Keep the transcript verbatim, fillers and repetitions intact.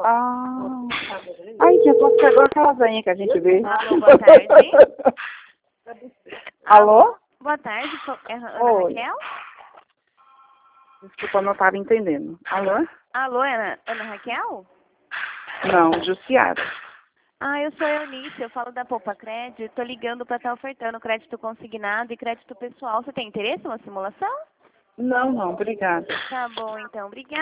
Ah. Ai, tia, posso pegar aquela veinha que a gente vê. Alô, boa tarde. Alô? Boa tarde, é Ana Oi. Raquel? Desculpa, não estava entendendo. Alô? Alô, Ana, Ana Raquel? Não, Jussiara. Ah, eu sou a Eunice, eu falo da Poupa Crédito, tô ligando para estar ofertando crédito consignado e crédito pessoal. Você tem interesse em uma simulação? Não, não, obrigada. Tá bom, então. Obrigada.